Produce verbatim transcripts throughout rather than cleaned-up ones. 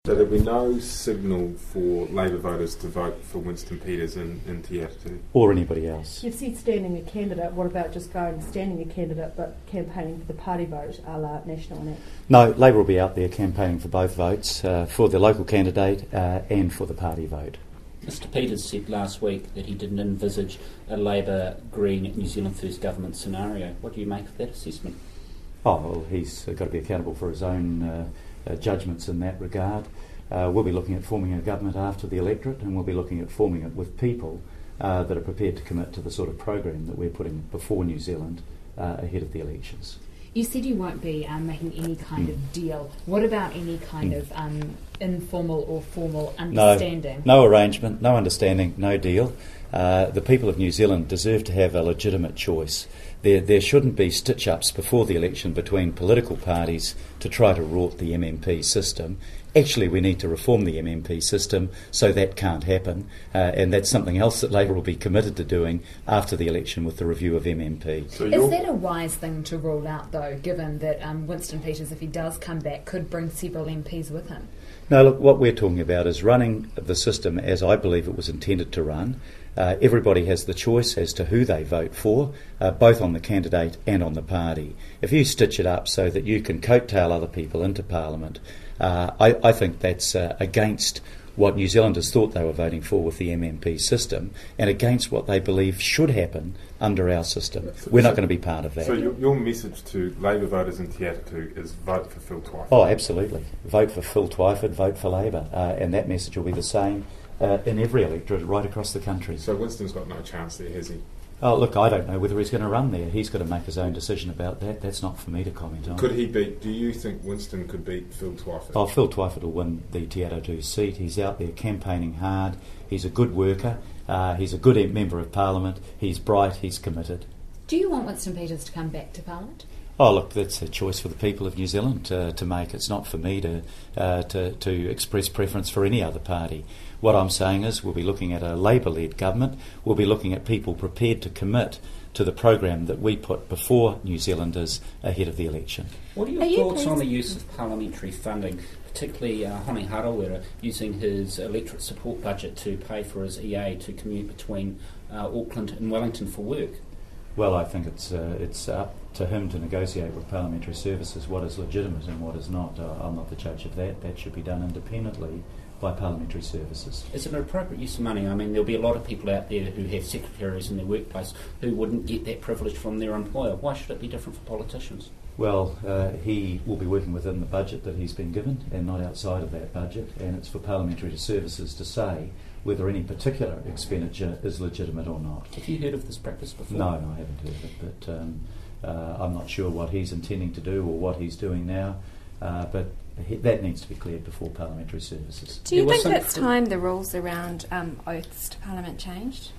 So there'll be no signal for Labour voters to vote for Winston Peters in, in Te Atatu? Or anybody else. You've said standing a candidate. What about just going standing a candidate but campaigning for the party vote, a la National Net? No, Labour will be out there campaigning for both votes, uh, for the local candidate uh, and for the party vote. Mister Peters said last week that he didn't envisage a Labour, Green, New Zealand First government scenario. What do you make of that assessment? Oh, well, he's got to be accountable for his own uh, uh, judgments in that regard. Uh, we'll be looking at forming a government after the electorate, and we'll be looking at forming it with people uh, that are prepared to commit to the sort of program that we're putting before New Zealand uh, ahead of the elections. You said you won't be um, making any kind mm. of deal. What about any kind mm. of um, informal or formal understanding? No, no arrangement, no understanding, no deal. Uh, the people of New Zealand deserve to have a legitimate choice. There, there shouldn't be stitch-ups before the election between political parties to try to rort the M M P system. Actually, we need to reform the M M P system so that can't happen, uh, and that's something else that Labour will be committed to doing after the election with the review of M M P. So is that a wise thing to rule out, though, given that um, Winston Peters, if he does come back, could bring several M Ps with him? No, look, what we're talking about is running the system as I believe it was intended to run. Uh, everybody has the choice as to who they vote for, uh, both on the candidate and on the party. If you stitch it up so that you can coattail other people into Parliament, uh, I, I think that's uh, against what New Zealanders thought they were voting for with the M M P system, and against what they believe should happen under our system. So, we're not so, going to be part of that. So your, your message to Labour voters in Te Atatu is vote for Phil Twyford? Oh, absolutely. Vote for Phil Twyford, vote for Labour, uh, and that message will be the same Uh, in every electorate right across the country. So Winston's got no chance there, has he? Oh, look, I don't know whether he's going to run there. He's got to make his own decision about that. That's not for me to comment on. Could he beat, do you think Winston could beat Phil Twyford? Oh, Phil Twyford will win the Te Atatu seat. He's out there campaigning hard. He's a good worker. Uh, he's a good member of Parliament. He's bright. He's committed. Do you want Winston Peters to come back to Parliament? Oh, look, that's a choice for the people of New Zealand uh, to make. It's not for me to, uh, to to express preference for any other party. What I'm saying is we'll be looking at a Labour-led government. We'll be looking at people prepared to commit to the program that we put before New Zealanders ahead of the election. What are your are thoughts you on the use of parliamentary funding, particularly uh, Hone Harawira using his electorate support budget to pay for his E A to commute between uh, Auckland and Wellington for work? Well, I think it's uh, it's up to him to negotiate with Parliamentary Services what is legitimate and what is not. Uh, I'm not the judge of that. That should be done independently by Parliamentary Services. Is it an appropriate use of money? I mean, there'll be a lot of people out there who have secretaries in their workplace who wouldn't get that privilege from their employer. Why should it be different for politicians? Well, uh, he will be working within the budget that he's been given and not outside of that budget, and it's for Parliamentary Services to say whether any particular expenditure is legitimate or not. Have you heard of this practice before? No, no, I haven't heard of it, but um, uh, I'm not sure what he's intending to do or what he's doing now, uh, but he, that needs to be cleared before Parliamentary Services. Do you think it's time the rules around um, oaths to Parliament changed?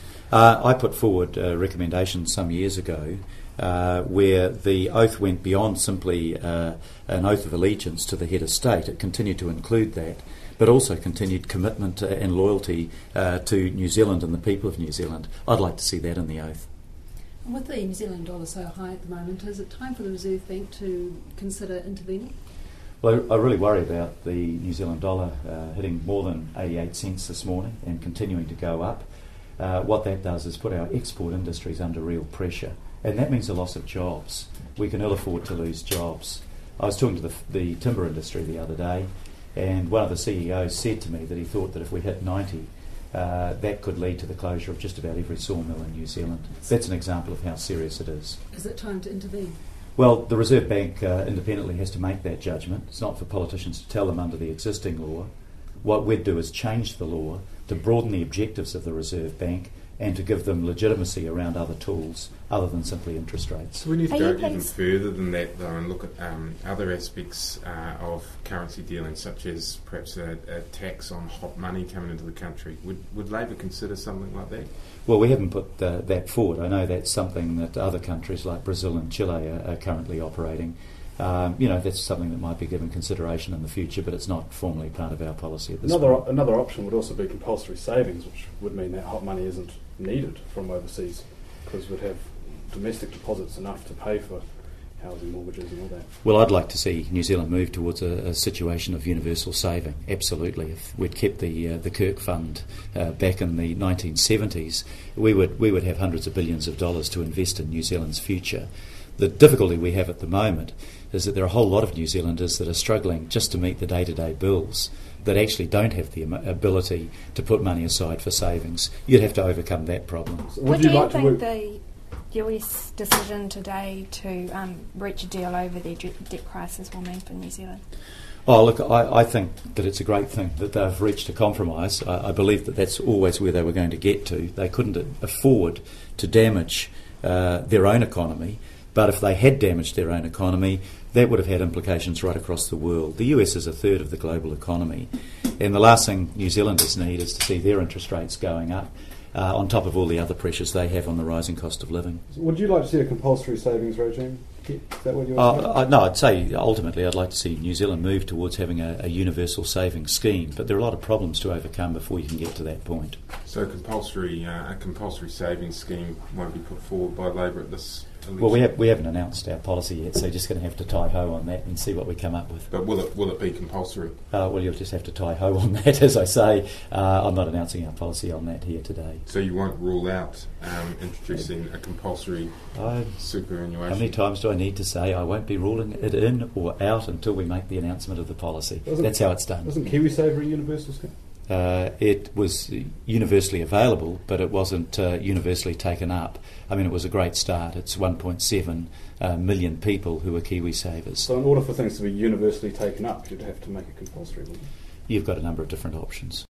Uh, I put forward a recommendation some years ago uh, where the oath went beyond simply uh, an oath of allegiance to the head of state. It continued to include that, but also continued commitment and loyalty uh, to New Zealand and the people of New Zealand. I'd like to see that in the oath. With the New Zealand dollar so high at the moment, is it time for the Reserve Bank to consider intervening? Well, I really worry about the New Zealand dollar uh, hitting more than eighty-eight cents this morning and continuing to go up. Uh, what that does is put our export industries under real pressure, and that means a loss of jobs. We can ill afford to lose jobs. I was talking to the, the timber industry the other day, and one of the C E Os said to me that he thought that if we hit ninety, uh, that could lead to the closure of just about every sawmill in New Zealand. That's an example of how serious it is. Is it time to intervene? Well, the Reserve Bank uh, independently has to make that judgment. It's not for politicians to tell them under the existing law. What we'd do is change the law to broaden the objectives of the Reserve Bank and to give them legitimacy around other tools other than simply interest rates. So we need to Are go even further than that, though, and look at um, other aspects uh, of currency dealing, such as perhaps a, a tax on hot money coming into the country. Would, would Labour consider something like that? Well, we haven't put uh, that forward. I know that's something that other countries like Brazil and Chile are, are currently operating. Um, you know, that's something that might be given consideration in the future, but it's not formally part of our policy at this another, point. Another option would also be compulsory savings, which would mean that hot money isn't needed from overseas, because we'd have domestic deposits enough to pay for housing mortgages and all that. Well, I'd like to see New Zealand move towards a, a situation of universal saving, absolutely. If we'd kept the uh, the Kirk Fund uh, back in the nineteen seventies, we would we would have hundreds of billions of dollars to invest in New Zealand's future. The difficulty we have at the moment is that there are a whole lot of New Zealanders that are struggling just to meet the day-to-day bills, that actually don't have the ability to put money aside for savings. You'd have to overcome that problem. So What would do you you like to think work? the U S decision today to um, reach a deal over their de- debt crisis will mean for New Zealand? Oh, look, I, I think that it's a great thing that they've reached a compromise. I, I believe that that's always where they were going to get to. They couldn't afford to damage uh, their own economy, but if they had damaged their own economy, that would have had implications right across the world. The U S is a third of the global economy, and the last thing New Zealanders need is to see their interest rates going up, uh, on top of all the other pressures they have on the rising cost of living. Would you like to see a compulsory savings regime? Is that what you're Uh, I, no, I'd say ultimately I'd like to see New Zealand move towards having a, a universal savings scheme, but there are a lot of problems to overcome before you can get to that point. So compulsory, uh, a compulsory savings scheme won't be put forward by Labor at this election? Well, we, have, we haven't announced our policy yet, so you're just going to have to tie-ho on that and see what we come up with. But will it will it be compulsory? Uh, well, you'll just have to tie-ho on that, as I say. Uh, I'm not announcing our policy on that here today. So you won't rule out um, introducing a compulsory I, superannuation? how many times do I need to say I won't be ruling it in or out until we make the announcement of the policy? Wasn't- That's how it's done. Wasn't KiwiSaver a universal scheme? Uh, it was universally available, but it wasn't uh, universally taken up. I mean, it was a great start. It's one point seven uh, million people who are KiwiSavers. So in order for things to be universally taken up, you'd have to make it compulsory, wouldn't you? You've got a number of different options.